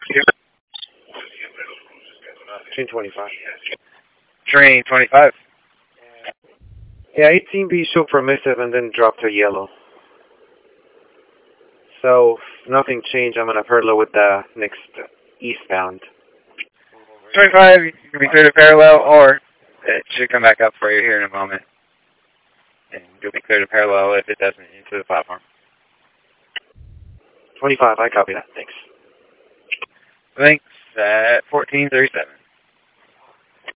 Train 25. Train 25. Yeah, 18B showed permissive and then dropped to yellow. So, if nothing changed, I'm going to parallel with the next eastbound. 25, you can be clear to parallel, or it should come back up for you here in a moment. And you'll be clear to parallel if it doesn't into the platform. 25, I copy that. Thanks. Thanks at 1437.